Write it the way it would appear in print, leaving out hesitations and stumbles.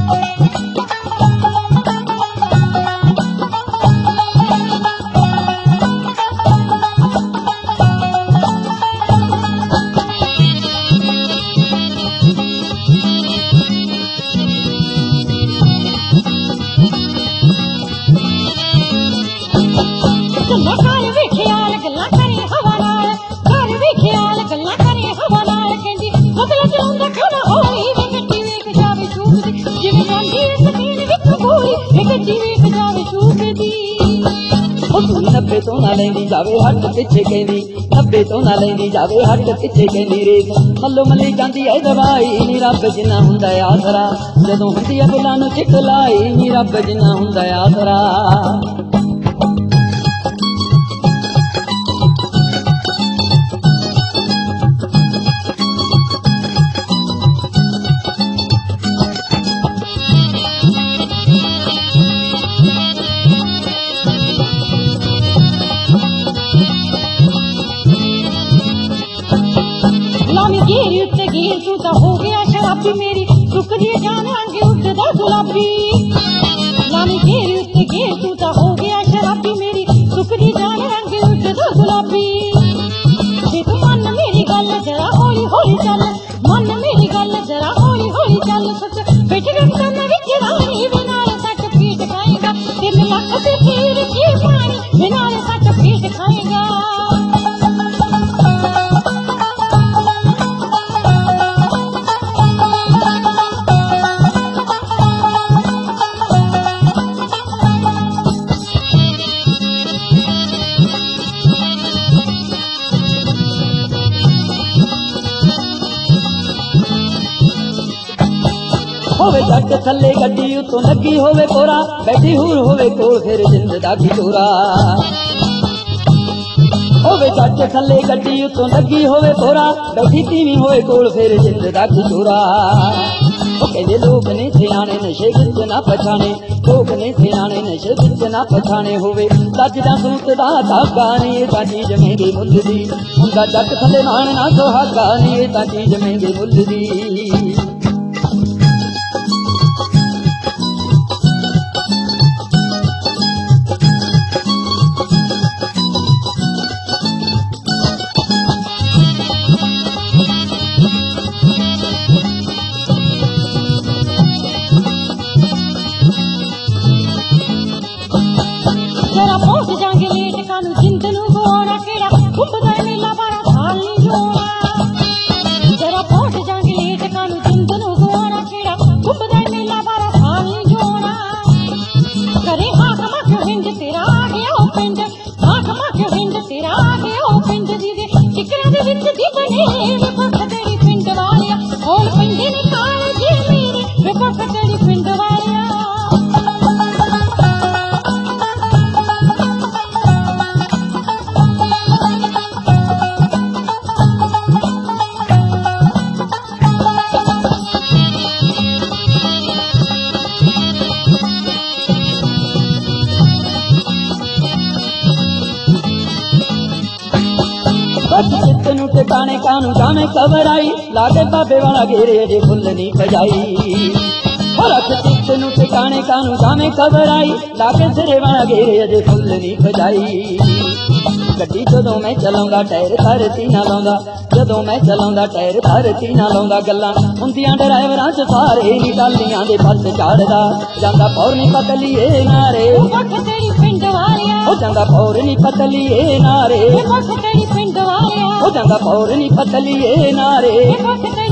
नब्बे तो ना लेंदी जावे हट पिछे कहंदी, नब्बे तो ना लेंदी जावे हट पिछे कहंदी रेत मल्लो मल्ली जांदी है दवाई नी रब जिन्ना हुंदा है आसरा जदों हुंदी है बुलां नूं चिकलाई नी रब जिन्ना हुंदा है आसरा। गिर तू तो हो गया शराबी मेरी सुख दी जान आगे उठदा गुलाबी लामी गिर तू तो हो गया शराबी मेरी सुख दी जान आगे उठदा गुलाबी जे तू मन मेरी गल जरा हौली हौली चल मन मेरी गल जरा हौली हौली चल सच बैठ रंगन विच रानी बिनाल सच पीट खाएगा ते मिलक ते फिर की पानी बिनाल सच पीट खाएगा। होवे जट थले गड्डी उतों लगी होवे कोरा बैठी हूर होवे कोल फिर जिंद दा घिचोरा। होवे जट थले गड्डी उतों लगी होवे कोरा बैठी तीवी होवे कोल फिर जिंद दा घिचोरा। ओ कहंदे लोग ने सियाणे नशे विच ना पछाणे, लोग ने सियाणे नशे विच ना पछाणे होवे सच दा सूत दा धागा ने तां चीज महंगी मुੱਲ दी हुंदा जट थले माण ना सुहागा ने तां चीज महंगी मुੱਲ दी। जरा पहुंच जाएंगे लेट कानू जिंद नू गोरा केड़ा घुटदा मेला बड़ा थाल नी जोड़ा। जरा पहुंच जाएंगे लेट कानू जिंद नू गोरा केड़ा घुटदा मेला बड़ा थाल नी जोड़ा। करे हाक मख हिंद तेरा आ गया ओ पिंड, हाक मख हिंद तेरा आ गया ओ पिंड दी दे चिकरा दे विच दी बने वे पख तेरी पिंड वालिया ओ पिंड ने काल जी मेरे वे पख तेरी पिंड वालिया। चित्तनू टिकाने कानू जामे कबर आई लागे बाबे वाला घेरे अजे फुल नहीं बजाई। रख चित्तनू टिकाने कानू जामे कबर आई लागे सिरे वाला घेरे अजे फुल नहीं बजाई। गड्डी जदों मैं चलाउंदा टायर धरती ना लाउंदा, जदों मैं चलाउंदा टायर धरती ना लाउंदा गल्लां हुंदियां ड्राइवरां च सारे नी टालियां दे बस चाड़दा जांदा पौर नी पतलीए नारे ओ जांदा पौर नी पतलीए नारे ओ जांदा पौर नी पतलीए नारे।